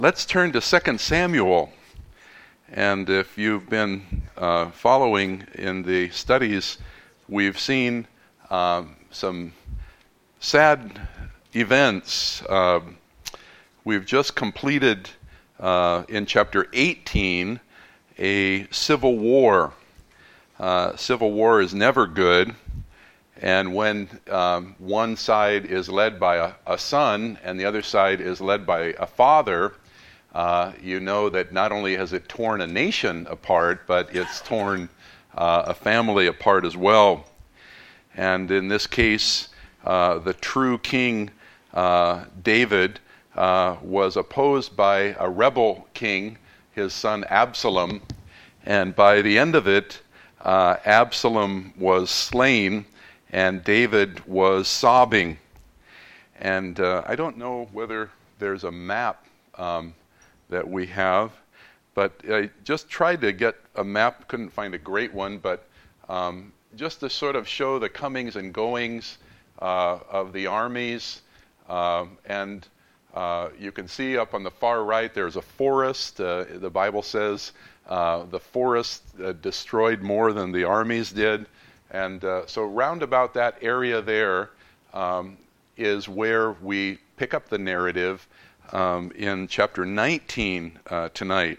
Let's turn to 2 Samuel. And if you've been following in the studies, we've seen some sad events. We've just completed in chapter 18 a civil war. Civil war is never good. And when one side is led by a son and the other side is led by a father, you know that not only has it torn a nation apart, but it's torn a family apart as well. And in this case, the true king David was opposed by a rebel king, his son Absalom. And by the end of it, Absalom was slain and David was sobbing. And I don't know whether there's a map that we have, but I just tried to get a map, couldn't find a great one, but just to sort of show the comings and goings of the armies. And you can see up on the far right there's a forest. The Bible says the forest destroyed more than the armies did. And so round about that area there is where we pick up the narrative in chapter 19 tonight.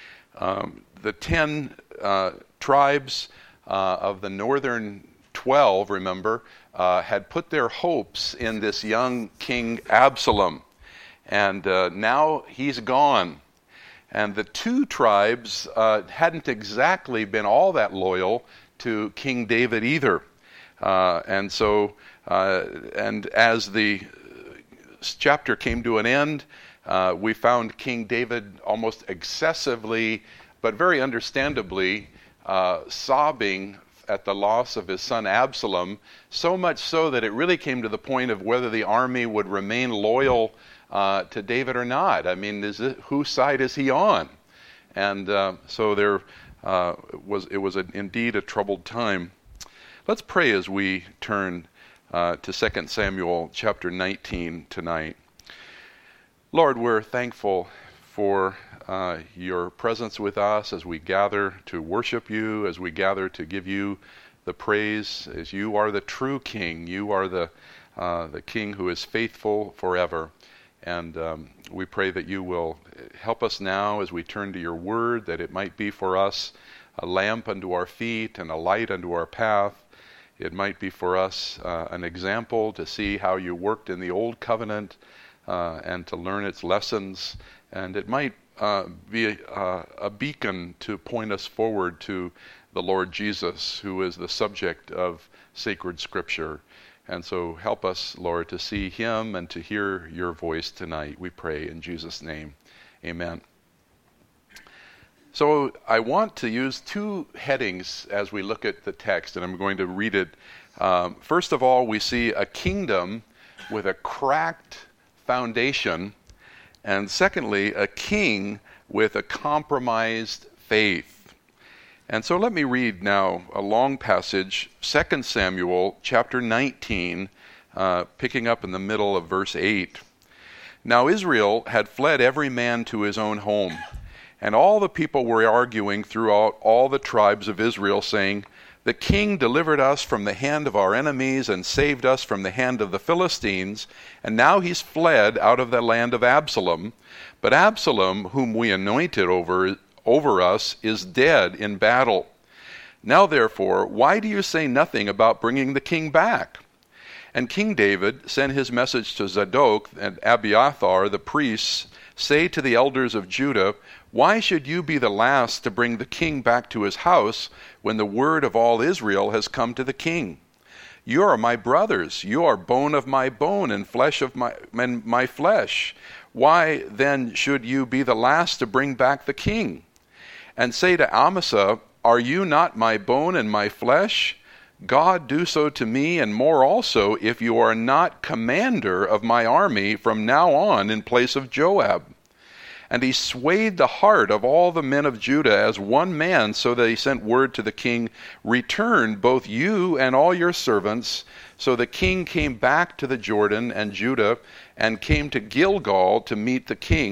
The 10 tribes of the northern 12, remember, had put their hopes in this young king Absalom. And now he's gone. And the 2 tribes hadn't exactly been all that loyal to King David either. And so, and as the chapter came to an end, we found King David almost excessively, but very understandably, sobbing at the loss of his son Absalom, so much so that it really came to the point of whether the army would remain loyal to David or not. I mean, whose side is he on? And so there it was indeed a troubled time. Let's pray as we turn to 2 Samuel chapter 19 tonight. Lord, we're thankful for your presence with us as we gather to worship you, as we gather to give you the praise, as you are the true King. You are the King who is faithful forever. And we pray that you will help us now as we turn to your word, that it might be for us a lamp unto our feet and a light unto our path. It might be for us an example to see how you worked in the old covenant and to learn its lessons. And it might be a beacon to point us forward to the Lord Jesus, who is the subject of sacred scripture. And so help us, Lord, to see him and to hear your voice tonight. We pray in Jesus' name. Amen. So I want to use 2 headings as we look at the text, and I'm going to read it. First of all, we see a kingdom with a cracked foundation, and secondly, a king with a compromised faith. And so let me read now a long passage, 2 Samuel chapter 19, picking up in the middle of verse 8. Now Israel had fled every man to his own home, and all the people were arguing throughout all the tribes of Israel, saying, The king delivered us from the hand of our enemies and saved us from the hand of the Philistines, and now he's fled out of the land of Absalom. But Absalom, whom we anointed over us, is dead in battle. Now therefore, why do you say nothing about bringing the king back? And King David sent his message to Zadok and Abiathar the priests, Say to the elders of Judah, Why should you be the last to bring the king back to his house when the word of all Israel has come to the king? You are my brothers, you are bone of my bone and flesh of my flesh. Why then should you be the last to bring back the king? And say to Amasa, Are you not my bone and my flesh? God do so to me, and more also, if you are not commander of my army from now on in place of Joab. And he swayed the heart of all the men of Judah as one man, so that he sent word to the king, Return, both you and all your servants. So the king came back to the Jordan and Judah, and came to Gilgal to meet the king.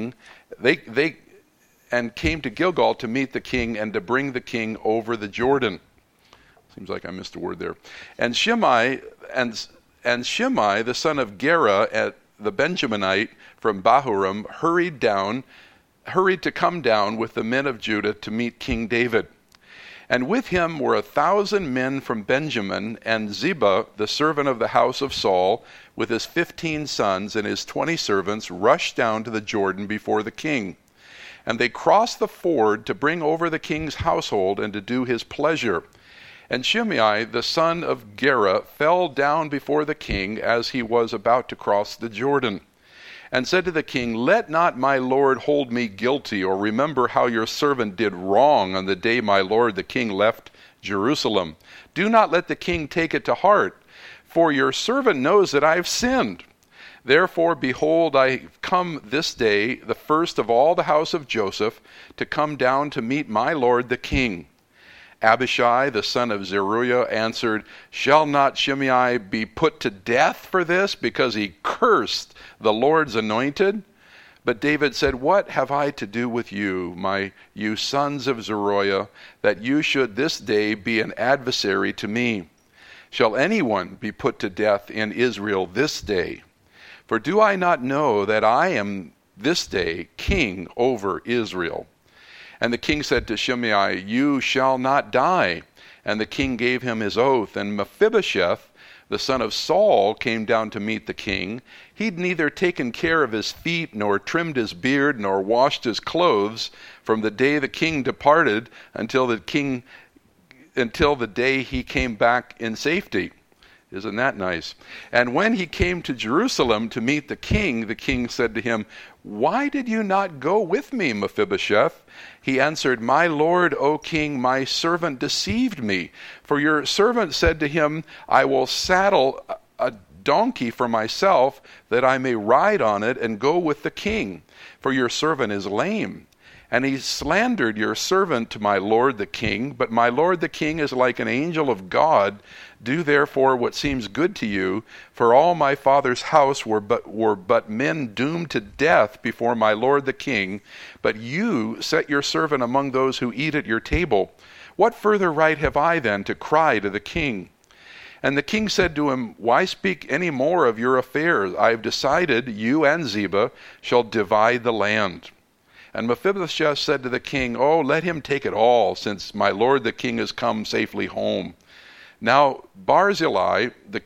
they and came to Gilgal to meet the king and to bring the king over the Jordan. Seems like I missed a word there. And Shimei the son of Gera, at the Benjaminite from Bahurim, hurried to come down with the men of Judah to meet King David. And with him were 1,000 men from Benjamin, and Ziba, the servant of the house of Saul, with his 15 sons and his 20 servants, rushed down to the Jordan before the king. And they crossed the ford to bring over the king's household and to do his pleasure. And Shimei, the son of Gera, fell down before the king as he was about to cross the Jordan, and said to the king, "Let not my lord hold me guilty, or remember how your servant did wrong on the day my lord the king left Jerusalem. Do not let the king take it to heart, for your servant knows that I have sinned. Therefore, behold, I come this day, the first of all the house of Joseph, to come down to meet my lord the king." Abishai, the son of Zeruiah, answered, "Shall not Shimei be put to death for this, because he cursed the Lord's anointed?" But David said, "What have I to do with you, you sons of Zeruiah, that you should this day be an adversary to me? Shall anyone be put to death in Israel this day? For do I not know that I am this day king over Israel?" And the king said to Shimei, "You shall not die." And the king gave him his oath. And Mephibosheth, the son of Saul, came down to meet the king. He'd neither taken care of his feet, nor trimmed his beard, nor washed his clothes, from the day the king departed until the day he came back in safety. Isn't that nice? And when he came to Jerusalem to meet the king said to him, "Why did you not go with me, Mephibosheth?" He answered, "My lord, O king, my servant deceived me. For your servant said to him, I will saddle a donkey for myself, that I may ride on it and go with the king. For your servant is lame. And he slandered your servant to my lord the king. But my lord the king is like an angel of God. Do therefore what seems good to you, for all my father's house were but men doomed to death before my lord the king. But you set your servant among those who eat at your table. What further right have I then to cry to the king?" And the king said to him, "Why speak any more of your affairs? I have decided, you and Ziba shall divide the land." And Mephibosheth said to the king, "Oh, let him take it all, since my lord the king has come safely home." Now Barzillai, the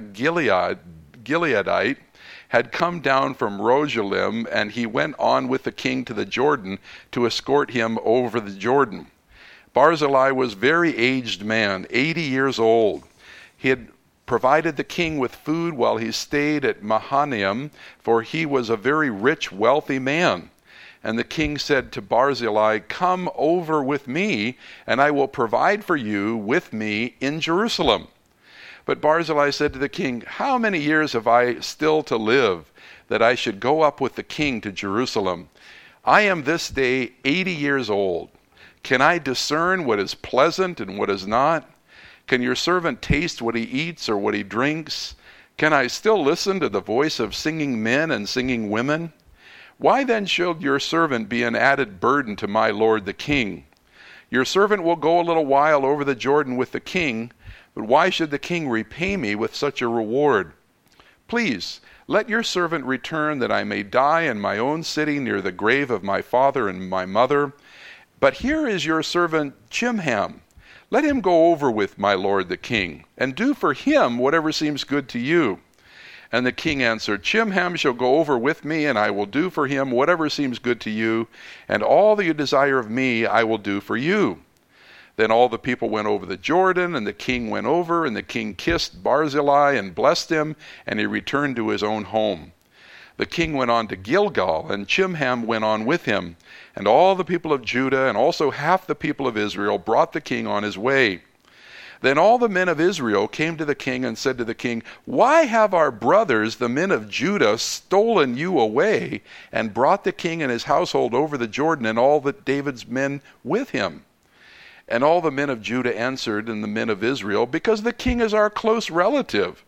Gileadite, had come down from Rogelim, and he went on with the king to the Jordan to escort him over the Jordan. Barzillai was a very aged man, 80 years old. He had provided the king with food while he stayed at Mahanaim, for he was a very rich, wealthy man. And the king said to Barzillai, "Come over with me, and I will provide for you with me in Jerusalem." But Barzillai said to the king, "How many years have I still to live, that I should go up with the king to Jerusalem? I am this day 80 years old. Can I discern what is pleasant and what is not? Can your servant taste what he eats or what he drinks? Can I still listen to the voice of singing men and singing women? Why then should your servant be an added burden to my lord the king? Your servant will go a little while over the Jordan with the king, but why should the king repay me with such a reward? Please, let your servant return, that I may die in my own city near the grave of my father and my mother. But here is your servant Chimham. Let him go over with my lord the king, and do for him whatever seems good to you." And the king answered, "Chimham shall go over with me, and I will do for him whatever seems good to you, and all that you desire of me I will do for you." Then all the people went over the Jordan, and the king went over, and the king kissed Barzillai and blessed him, and he returned to his own home. The king went on to Gilgal, and Chimham went on with him, and all the people of Judah and also half the people of Israel brought the king on his way. Then all the men of Israel came to the king and said to the king, "Why have our brothers, the men of Judah, stolen you away and brought the king and his household over the Jordan, and all David's men with him?" And all the men of Judah answered, and the men of Israel, "Because the king is our close relative.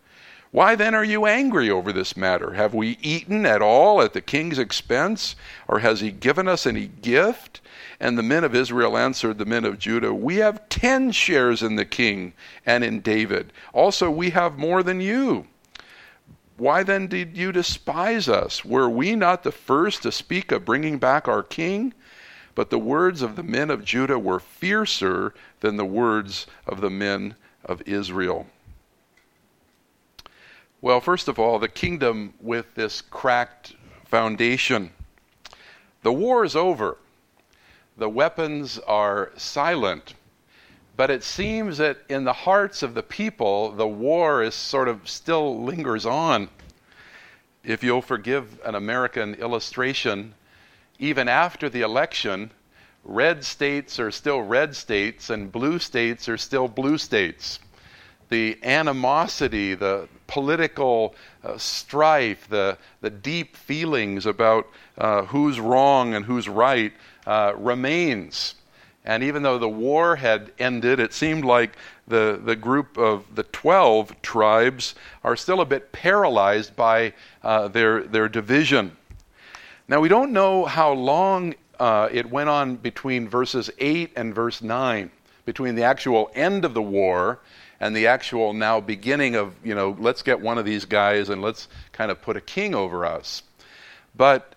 Why then are you angry over this matter? Have we eaten at all at the king's expense, or has he given us any gift?" And the men of Israel answered the men of Judah, "We have 10 shares in the king and in David. Also we have more than you. Why then did you despise us? Were we not the first to speak of bringing back our king?" But the words of the men of Judah were fiercer than the words of the men of Israel. Well, first of all, the kingdom with this cracked foundation. The war is over. The weapons are silent. But it seems that in the hearts of the people, the war is sort of still lingers on. If you'll forgive an American illustration, even after the election, red states are still red states and blue states are still blue states. The animosity, the political strife, the deep feelings about who's wrong and who's right remains. And even though the war had ended, it seemed like the group of the 12 tribes are still a bit paralyzed by their division. Now, we don't know how long it went on between verses 8 and verse 9, between the actual end of the war and the actual now beginning of, let's get one of these guys and let's kind of put a king over us. But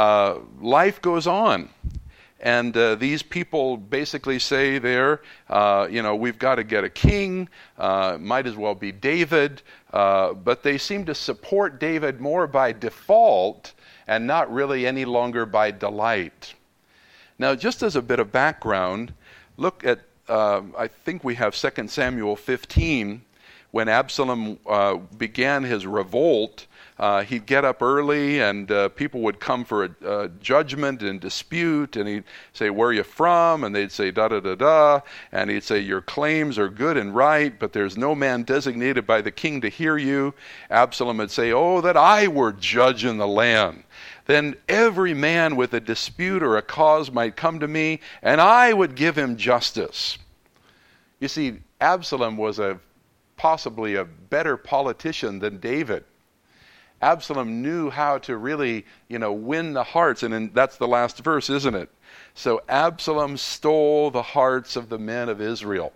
life goes on. And these people basically say there, we've got to get a king, might as well be David, but they seem to support David more by default and not really any longer by delight. Now, just as a bit of background, look at, I think we have 2 Samuel 15, when Absalom began his revolt. He'd get up early and people would come for a judgment and dispute, and he'd say, "Where are you from?" And they'd say, "Da-da-da-da." And he'd say, "Your claims are good and right, but there's no man designated by the king to hear you." Absalom would say, "Oh, that I were judge in the land. Then every man with a dispute or a cause might come to me, and I would give him justice." You see, Absalom was possibly a better politician than David. Absalom knew how to really, win the hearts, and that's the last verse, isn't it? So Absalom stole the hearts of the men of Israel.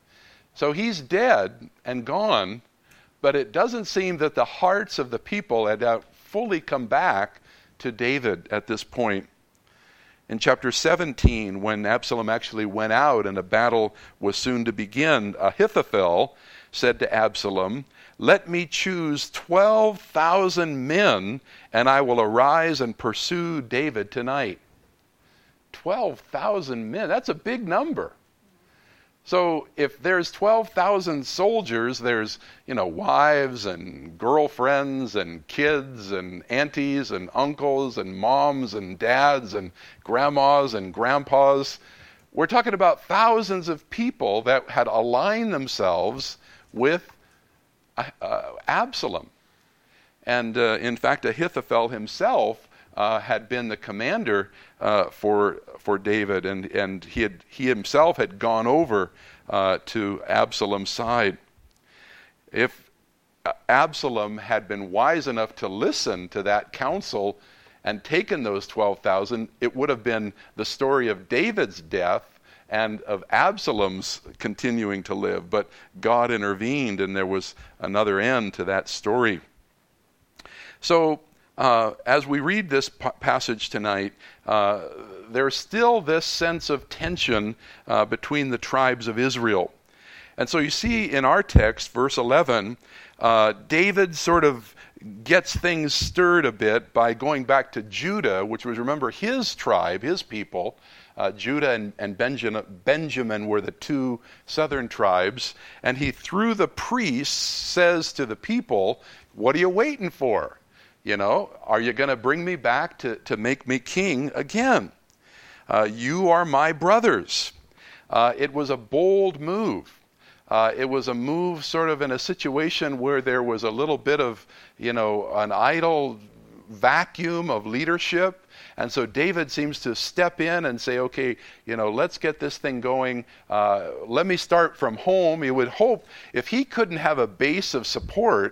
So he's dead and gone, but it doesn't seem that the hearts of the people had fully come back to David at this point. In chapter 17, when Absalom actually went out and a battle was soon to begin, Ahithophel said to Absalom, "Let me choose 12,000 men, and I will arise and pursue David tonight." 12,000 men, that's a big number. So if there's 12,000 soldiers, there's, wives and girlfriends and kids and aunties and uncles and moms and dads and grandmas and grandpas. We're talking about thousands of people that had aligned themselves with Absalom. And in fact, Ahithophel himself had been the commander for David, and he himself had gone over to Absalom's side. If Absalom had been wise enough to listen to that counsel and taken those 12,000, it would have been the story of David's death and of Absalom's continuing to live. But God intervened, and there was another end to that story. So as we read this passage tonight, there's still this sense of tension between the tribes of Israel. And so you see in our text, verse 11, David sort of gets things stirred a bit by going back to Judah, which was, remember, his tribe, his people. Judah and Benjamin were the two southern tribes. And he, through the priests, says to the people, "What are you waiting for? Are you going to bring me back to make me king again? You are my brothers." It was a bold move. It was a move sort of in a situation where there was a little bit of, an idle vacuum of leadership. And so David seems to step in and say, okay, let's get this thing going. Let me start from home. You would hope if he couldn't have a base of support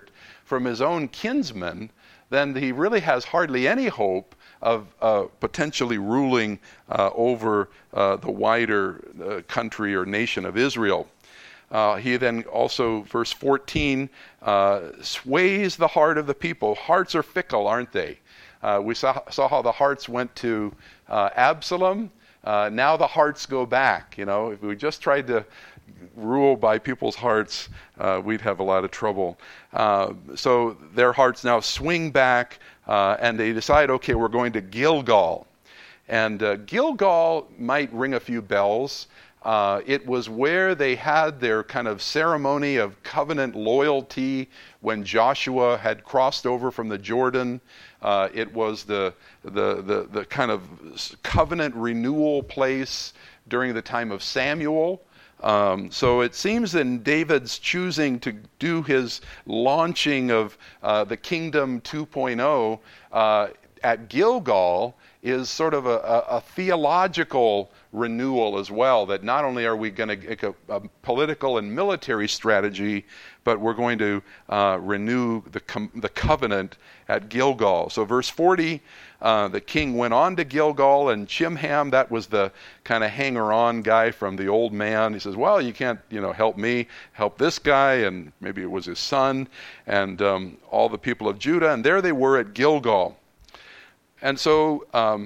from his own kinsmen, then he really has hardly any hope of potentially ruling over the wider country or nation of Israel. He then also, verse 14, sways the heart of the people. Hearts are fickle, aren't they? We saw how the hearts went to Absalom. Now the hearts go back. If we just tried to rule by people's hearts, we'd have a lot of trouble. So their hearts now swing back, and they decide, okay, we're going to Gilgal. And Gilgal might ring a few bells. It was where they had their kind of ceremony of covenant loyalty when Joshua had crossed over from the Jordan. It was the kind of covenant renewal place during the time of Samuel. So it seems in David's choosing to do his launching of the Kingdom 2.0 at Gilgal is sort of a theological renewal as well, that not only are we going to make a political and military strategy, but we're going to renew the covenant at Gilgal. So verse 40, the king went on to Gilgal, and Chimham, that was the kind of hanger-on guy from the old man. He says, well, you can't help me, help this guy, and maybe it was his son, and all the people of Judah, and there they were at Gilgal. And so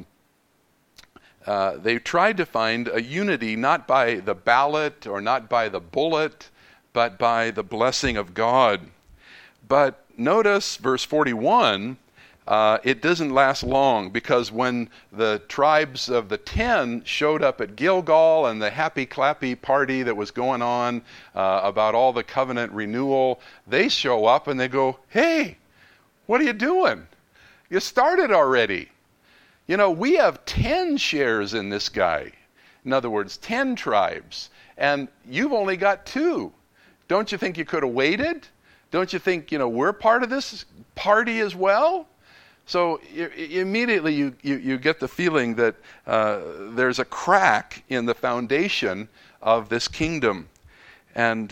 they tried to find a unity not by the ballot or not by the bullet, but by the blessing of God. But notice verse 41, it doesn't last long, because when the tribes of the 10 showed up at Gilgal and the happy-clappy party that was going on about all the covenant renewal, they show up and they go, hey, what are you doing? You started already. We have 10 shares in this guy. In other words, 10 tribes. And you've only got 2. Don't you think you could have waited? Don't you think, we're part of this party as well? So immediately you get the feeling that there's a crack in the foundation of this kingdom. And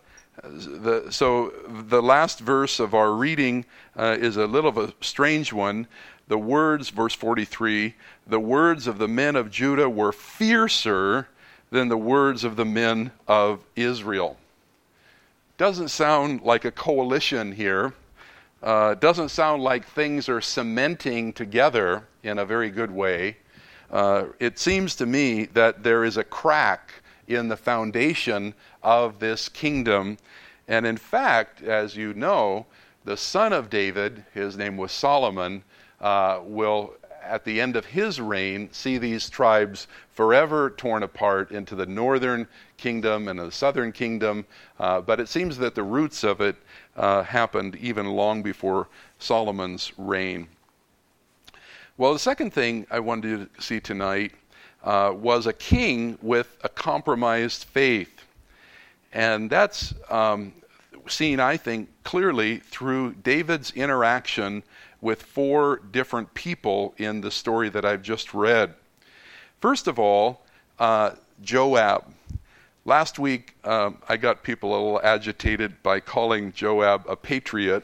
so the last verse of our reading is a little of a strange one. The words, verse 43, the words of the men of Judah were fiercer than the words of the men of Israel. Doesn't sound like a coalition here. Doesn't sound like things are cementing together in a very good way. It seems to me that there is a crack in the foundation of this kingdom. And in fact, as you know, the son of David, his name was Solomon, will, at the end of his reign, see these tribes forever torn apart into the northern kingdom and the southern kingdom. But it seems that the roots of it happened even long before Solomon's reign. Well, the second thing I wanted you to see tonight was a king with a compromised faith. And that's seen, I think, clearly through David's interaction with 4 different people in the story that I've just read. First of all, Joab. Last week, I got people a little agitated by calling Joab a patriot.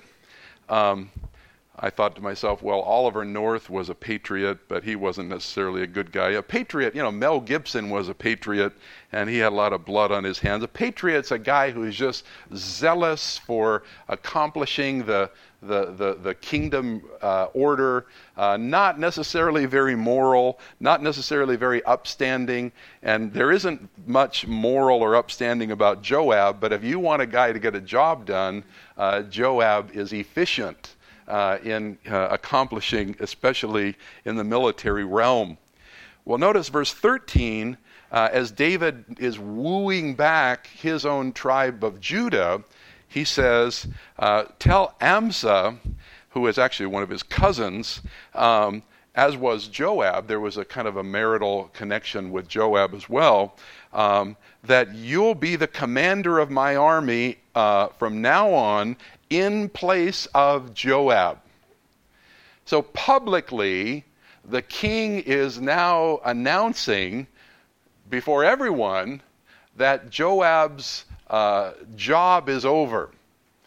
I thought to myself, well, Oliver North was a patriot, but he wasn't necessarily a good guy. A patriot, Mel Gibson was a patriot, and he had a lot of blood on his hands. A patriot's a guy who's just zealous for accomplishing the kingdom order, not necessarily very moral, not necessarily very upstanding, and there isn't much moral or upstanding about Joab, but if you want a guy to get a job done, Joab is efficient in accomplishing, especially in the military realm. Well, notice verse 13, as David is wooing back his own tribe of Judah, he says, tell Amasa, who is actually one of his cousins, as was Joab, there was a kind of a marital connection with Joab as well, that you'll be the commander of my army from now on in place of Joab. So publicly, the king is now announcing before everyone that Joab's job is over.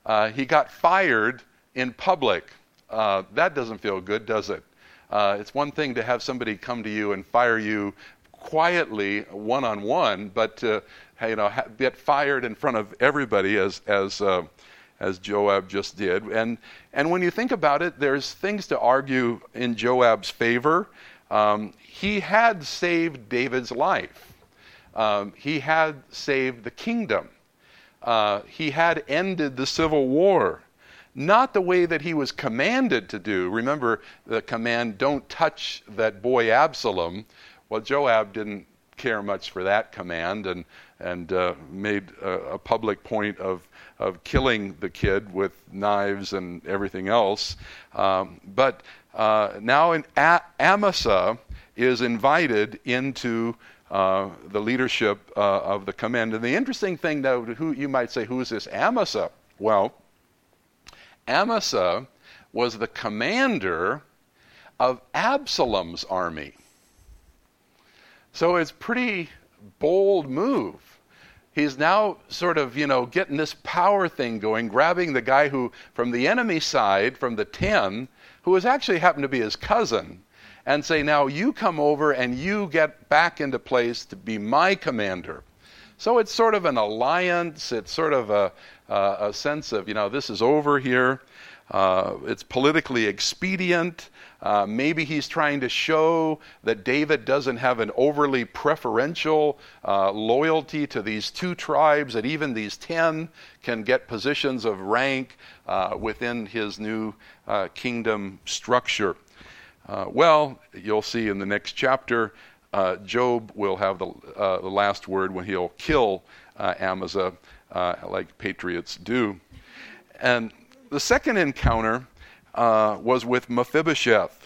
he got fired in public. That doesn't feel good, does it? It's one thing to have somebody come to you and fire you quietly, one-on-one, but to get fired in front of everybody, as Joab just did. And when you think about it, there's things to argue in Joab's favor. He had saved David's life. He had saved the kingdom. He had ended the civil war. Not the way that he was commanded to do. Remember the command, don't touch that boy Absalom. Well, Joab didn't care much for that command and made a public point of killing the kid with knives and everything else. But now Amasa is invited into the leadership of the command. And the interesting thing, though, who you might say, who is this Amasa? Well, Amasa was the commander of Absalom's army. So it's a pretty bold move. He's now sort of, getting this power thing going, grabbing the guy who, from the enemy side, from the 10, who was actually happened to be his cousin, and say, now you come over and you get back into place to be my commander. So it's sort of an alliance. It's sort of a sense of, this is over here. It's politically expedient. Maybe he's trying to show that David doesn't have an overly preferential loyalty to these two tribes, that even these 10 can get positions of rank within his new kingdom structure. Well, you'll see in the next chapter, Job will have the last word when he'll kill Amasa, like patriots do. And the second encounter was with Mephibosheth.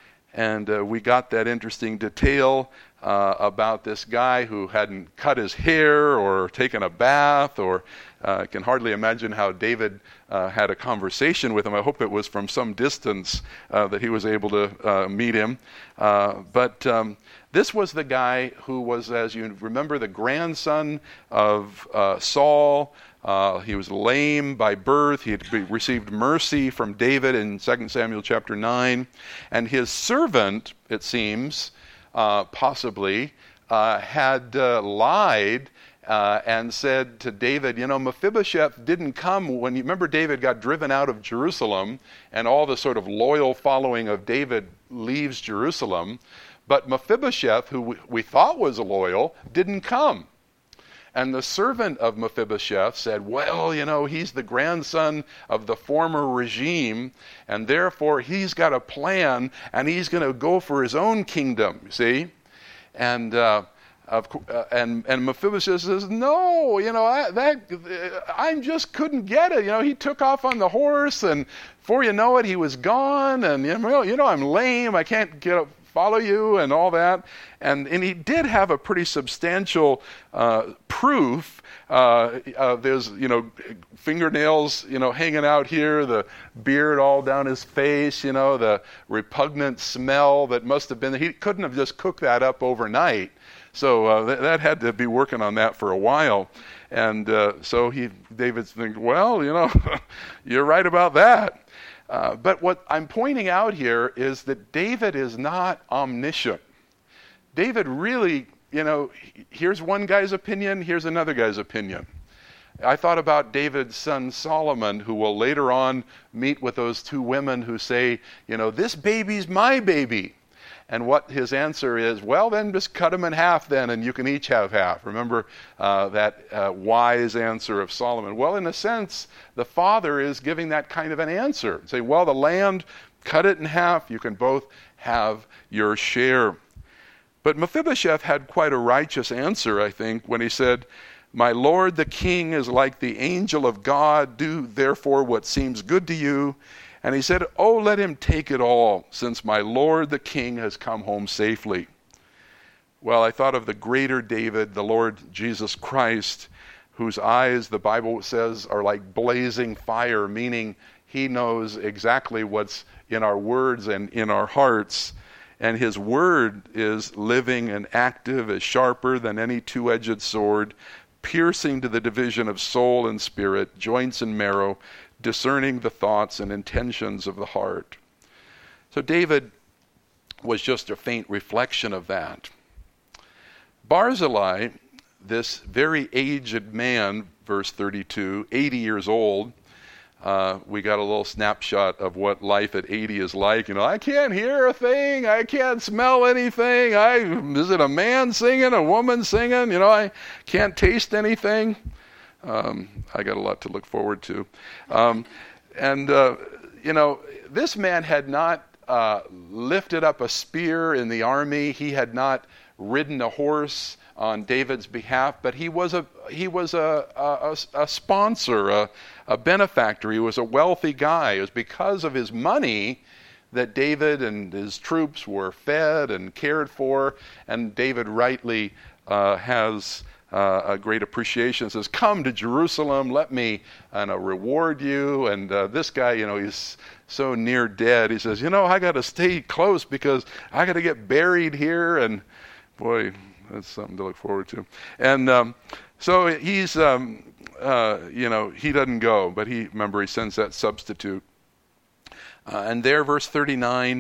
And we got that interesting detail about this guy who hadn't cut his hair or taken a bath, or can hardly imagine how David had a conversation with him. I hope it was from some distance that he was able to meet him. But this was the guy who was, as you remember, the grandson of Saul. He was lame by birth. He had received mercy from David in 2 Samuel chapter 9. And his servant, it seems, possibly, had lied and said to David, Mephibosheth didn't come when, remember David got driven out of Jerusalem and all the sort of loyal following of David leaves Jerusalem. But Mephibosheth, who we thought was loyal, didn't come. And the servant of Mephibosheth said, well, he's the grandson of the former regime, and therefore he's got a plan, and he's going to go for his own kingdom, you see? And Mephibosheth says, no, I just couldn't get it. He took off on the horse, and before you know it, he was gone, and I'm lame, I can't follow you and all that. And he did have a pretty substantial proof. There's, fingernails, hanging out here, the beard all down his face, the repugnant smell that must have been, he couldn't have just cooked that up overnight. So that had to be working on that for a while. And so David's thinking, well, you're right about that. But what I'm pointing out here is that David is not omniscient. David really, here's one guy's opinion, here's another guy's opinion. I thought about David's son Solomon, who will later on meet with those two women who say, this baby's my baby. And what his answer is, well, then just cut him in half then, and you can each have half. Remember that wise answer of Solomon. Well, in a sense, the father is giving that kind of an answer. Say, well, the land, cut it in half. You can both have your share. But Mephibosheth had quite a righteous answer, I think, when he said, my lord the king is like the angel of God. Do therefore what seems good to you. And he said, oh, let him take it all, since my Lord the King has come home safely. Well, I thought of the greater David, the Lord Jesus Christ, whose eyes, the Bible says, are like blazing fire, meaning he knows exactly what's in our words and in our hearts. And his word is living and active, as sharper than any two-edged sword, piercing to the division of soul and spirit, joints and marrow, discerning the thoughts and intentions of the heart. So David was just a faint reflection of that. Barzillai, this very aged man, verse 32, 80 years old, we got a little snapshot of what life at 80 is like. I can't hear a thing. I can't smell anything. Is it a man singing, a woman singing? I can't taste anything. I got a lot to look forward to. This man had not lifted up a spear in the army. He had not ridden a horse on David's behalf, but he was a sponsor, a benefactor. He was a wealthy guy. It was because of his money that David and his troops were fed and cared for, and David rightly has a great appreciation. Says, "Come to Jerusalem, let me reward you." And this guy, he's so near dead. He says, I got to stay close because I got to get buried here. And boy, that's something to look forward to. And so he's, he doesn't go, but he sends that substitute. And there, verse 39,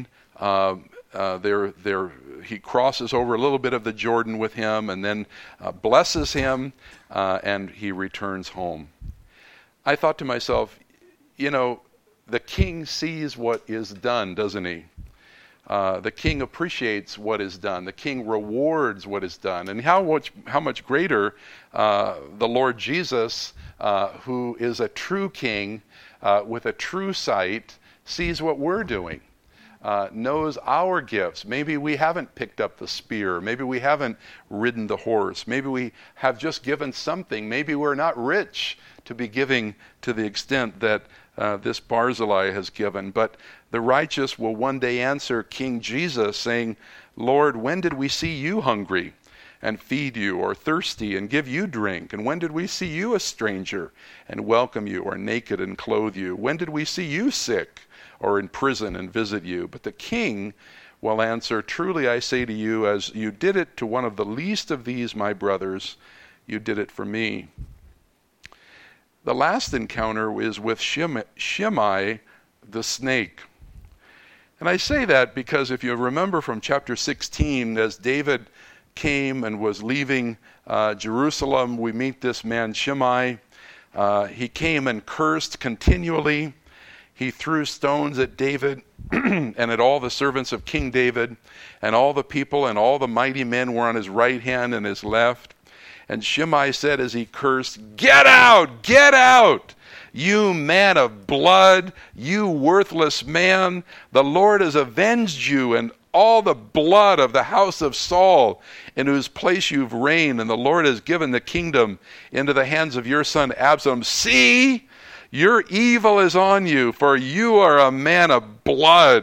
he crosses over a little bit of the Jordan with him and then blesses him, and he returns home. I thought to myself, the king sees what is done, doesn't he? The king appreciates what is done. The king rewards what is done. And how much greater the Lord Jesus, who is a true king with a true sight, sees what we're doing, knows our gifts. Maybe we haven't picked up the spear. Maybe we haven't ridden the horse. Maybe we have just given something. Maybe we're not rich to be giving to the extent that this Barzillai has given. But the righteous will one day answer King Jesus, saying, "Lord, when did we see you hungry and feed you, or thirsty and give you drink? And when did we see you a stranger and welcome you, or naked and clothe you? When did we see you sick or in prison and visit you?" But the king will answer, "Truly I say to you, as you did it to one of the least of these my brothers, you did it for me." The last encounter is with Shimei the snake. And I say that because if you remember from chapter 16, as David came and was leaving Jerusalem, we meet this man Shimei. He came and cursed continually. He threw stones at David and at all the servants of King David, and all the people and all the mighty men were on his right hand and his left. And Shimei said as he cursed, "Get out! Get out! You man of blood, you worthless man. The Lord has avenged you and all the blood of the house of Saul, in whose place you've reigned, and the Lord has given the kingdom into the hands of your son Absalom. See, your evil is on you, for you are a man of blood."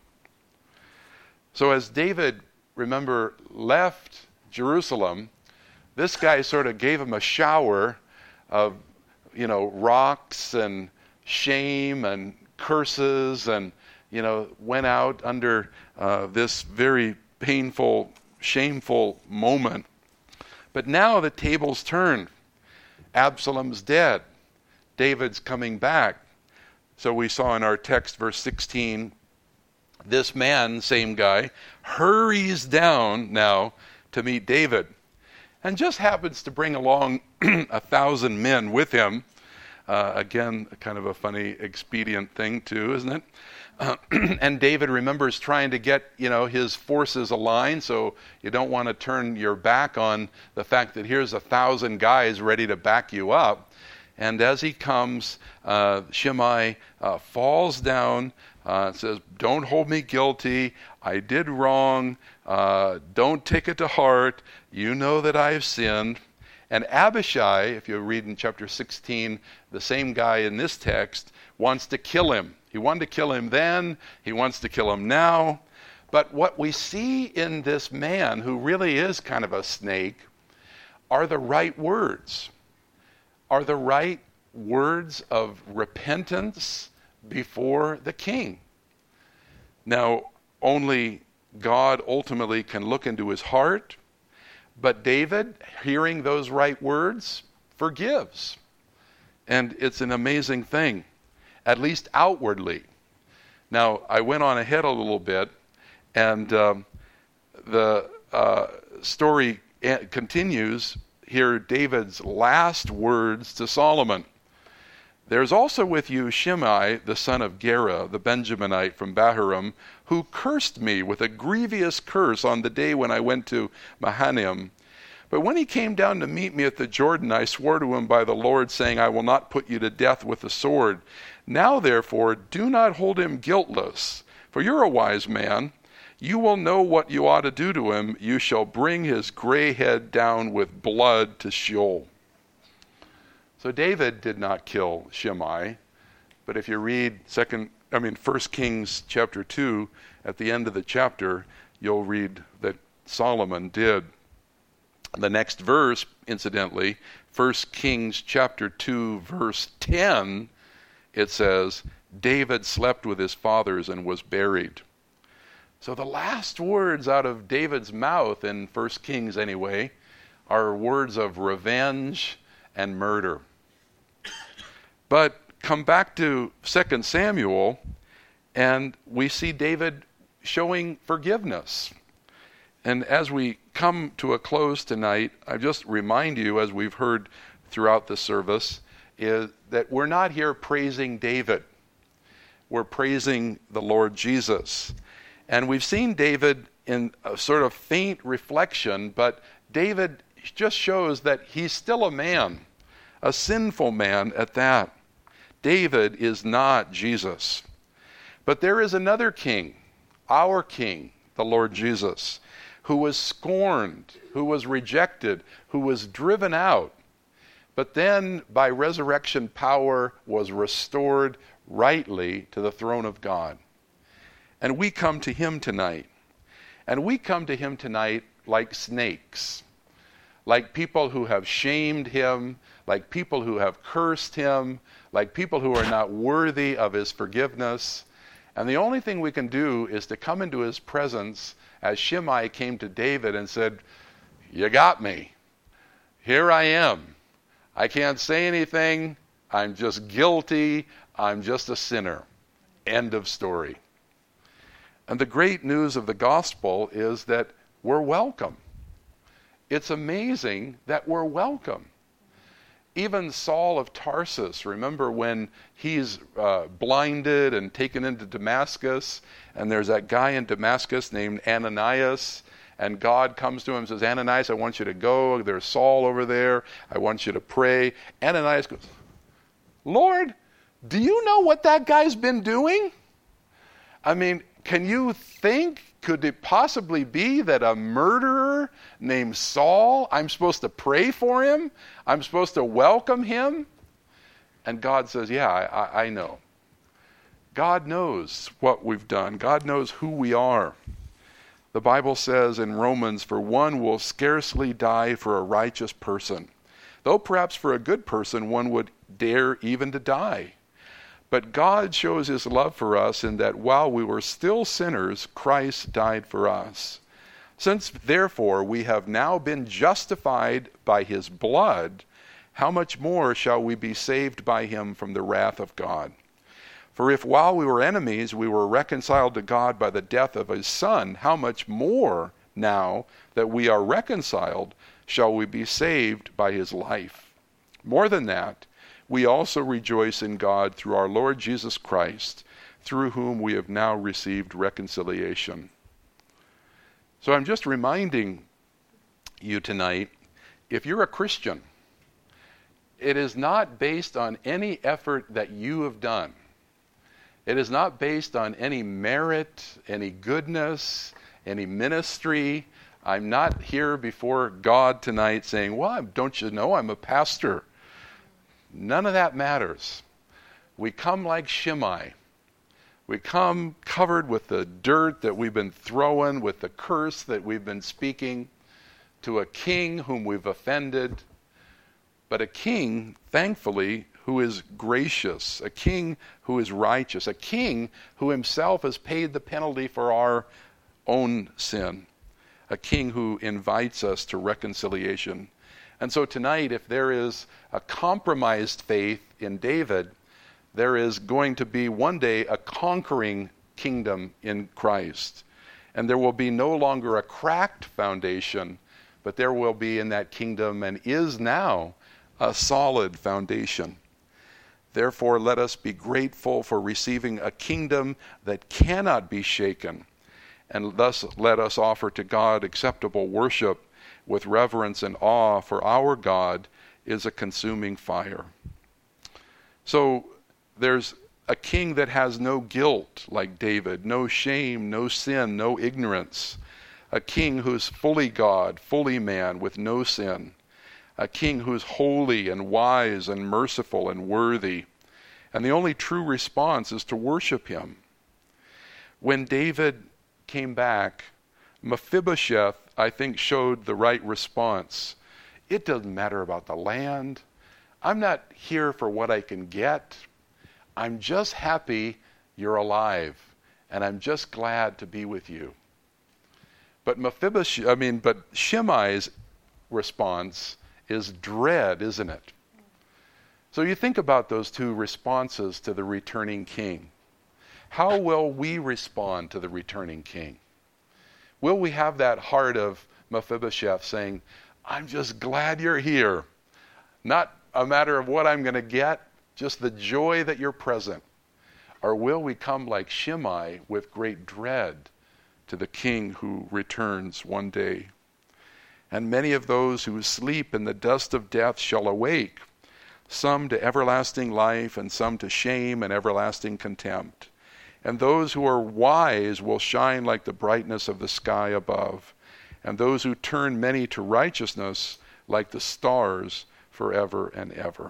So as David, remember, left Jerusalem, this guy sort of gave him a shower of, rocks and shame and curses, and, went out under this very painful, shameful moment. But now the tables turn. Absalom's dead. David's coming back. So we saw in our text, verse 16, this man, same guy, hurries down now to meet David, and just happens to bring along 1,000 men with him. Again, kind of a funny expedient thing too, isn't it? And David remembers trying to get, his forces aligned, so you don't want to turn your back on the fact that here's 1,000 guys ready to back you up. And as he comes, Shimei falls down, says, "Don't hold me guilty. I did wrong. Don't take it to heart. You know that I have sinned." And Abishai, if you read in chapter 16, the same guy in this text, wants to kill him. He wanted to kill him then. He wants to kill him now. But what we see in this man, who really is kind of a snake, are the right words. Are the right words of repentance before the king. Now, only God ultimately can look into his heart, but David, hearing those right words, forgives. And it's an amazing thing. at least outwardly. Now, I went on ahead a little bit, and the story continues. Hear David's last words to Solomon. There's also with you Shimei, the son of Gera, the Benjaminite from Bahurim, who cursed me with a grievous curse on the day when I went to Mahanaim. But when he came down to meet me at the Jordan, I swore to him by the Lord, saying, I will not put you to death with the sword. Now, therefore, do not hold him guiltless, for you're a wise man. You will know what you ought to do to him. You shall bring his gray head down with blood to Sheol. So David did not kill Shimei, but if you read 1 Kings chapter 2, at the end of the chapter, you'll read that Solomon did. The next verse, incidentally, 1 Kings chapter 2, verse 10, it says, David slept with his fathers and was buried. So the last words out of David's mouth, in 1 Kings anyway, are words of revenge and murder. But come back to 2 Samuel, and we see David showing forgiveness. And as we come to a close tonight, I just remind you, as we've heard throughout the service, is that we're not here praising David. We're praising the Lord Jesus. And we've seen David in a sort of faint reflection, but David just shows that he's still a man, a sinful man at that. David is not Jesus. But there is another king, our king, the Lord Jesus, who was scorned, who was rejected, who was driven out, but then by resurrection power was restored rightly to the throne of God. And we come to him tonight. And we come to him tonight like snakes, like people who have shamed him, like people who have cursed him, like people who are not worthy of his forgiveness. And the only thing we can do is to come into his presence as Shimei came to David and said, you got me. Here I am. I can't say anything. I'm just guilty. I'm just a sinner. End of story. And the great news of the gospel is that we're welcome. It's amazing that we're welcome. Even Saul of Tarsus, remember when he's blinded and taken into Damascus, and there's that guy in Damascus named Ananias, and God comes to him and says, Ananias, I want you to go. There's Saul over there. I want you to pray. Ananias goes, Lord, do you know what that guy's been doing? I mean, can you think, could it possibly be that a murderer named Saul, I'm supposed to pray for him? I'm supposed to welcome him? And God says, yeah, I know. God knows what we've done. God knows who we are. The Bible says in Romans, for one will scarcely die for a righteous person, though perhaps for a good person one would dare even to die. But God shows his love for us in that while we were still sinners, Christ died for us. Since therefore we have now been justified by his blood, how much more shall we be saved by him from the wrath of God? For if while we were enemies we were reconciled to God by the death of his Son, how much more now that we are reconciled shall we be saved by his life? More than that, we also rejoice in God through our Lord Jesus Christ, through whom we have now received reconciliation. So I'm just reminding you tonight, if you're a Christian, it is not based on any effort that you have done. It is not based on any merit, any goodness, any ministry. I'm not here before God tonight saying, well, don't you know I'm a pastor? None of that matters. We come like Shimei. We come covered with the dirt that we've been throwing, with the curse that we've been speaking to a king whom we've offended. But a king, thankfully, who is gracious, a king who is righteous, a king who himself has paid the penalty for our own sin, a king who invites us to reconciliation. And so tonight, if there is a compromised faith in David, there is going to be one day a conquering kingdom in Christ. And there will be no longer a cracked foundation, but there will be in that kingdom, and is now, a solid foundation. Therefore, let us be grateful for receiving a kingdom that cannot be shaken, and thus let us offer to God acceptable worship with reverence and awe, for our God is a consuming fire. So there's a king that has no guilt like David, no shame, no sin, no ignorance. A king who's fully God, fully man, with no sin. A king who's holy and wise and merciful and worthy. And the only true response is to worship him. When David came back, Mephibosheth, I think, showed the right response. It doesn't matter about the land. I'm not here for what I can get. I'm just happy you're alive, and I'm just glad to be with you. But Shimei's response is dread, isn't it? So you think about those two responses to the returning king. How will we respond to the returning king? Will we have that heart of Mephibosheth saying, I'm just glad you're here. Not a matter of what I'm going to get, just the joy that you're present. Or will we come like Shimei with great dread to the king who returns one day? And many of those who sleep in the dust of death shall awake, some to everlasting life, and some to shame and everlasting contempt. And those who are wise will shine like the brightness of the sky above, and those who turn many to righteousness like the stars forever and ever.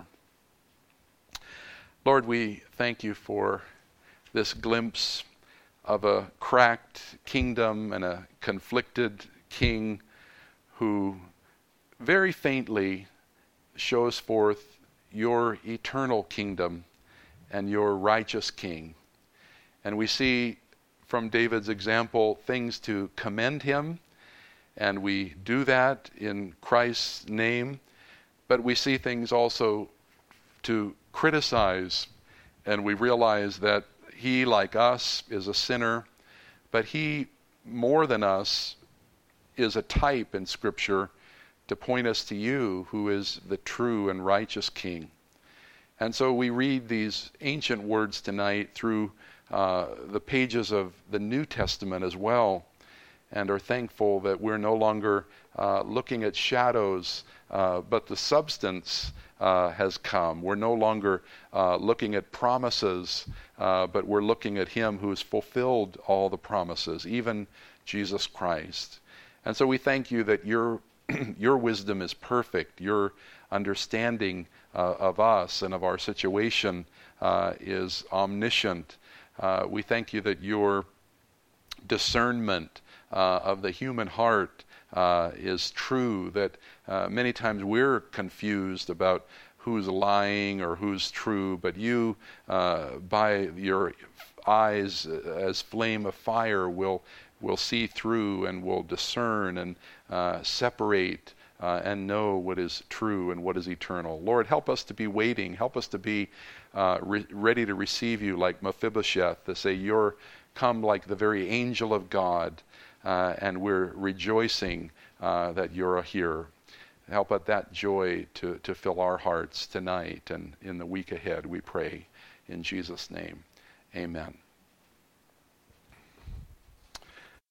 Lord, we thank you for this glimpse of a cracked kingdom and a conflicted king who very faintly shows forth your eternal kingdom and your righteous king. And we see from David's example things to commend him, and we do that in Christ's name, but we see things also to criticize, and we realize that he, like us, is a sinner, but he, more than us, is a type in Scripture to point us to you, who is the true and righteous King. And so we read these ancient words tonight through the pages of the New Testament as well, and are thankful that we're no longer looking at shadows, but the substance has come. We're no longer looking at promises, but we're looking at him who has fulfilled all the promises, even Jesus Christ. And so we thank you that your wisdom is perfect. Your understanding of us and of our situation is omniscient. We thank you that your discernment of the human heart is true, that many times we're confused about who's lying or who's true, but you, by your eyes as flame of fire, will see through and will discern and separate and know what is true and what is eternal. Lord, help us to be waiting. Help us to be ready to receive you like Mephibosheth, to say you're come like the very angel of God, and we're rejoicing that you're here. Help that joy to fill our hearts tonight and in the week ahead, we pray. In Jesus' name, amen.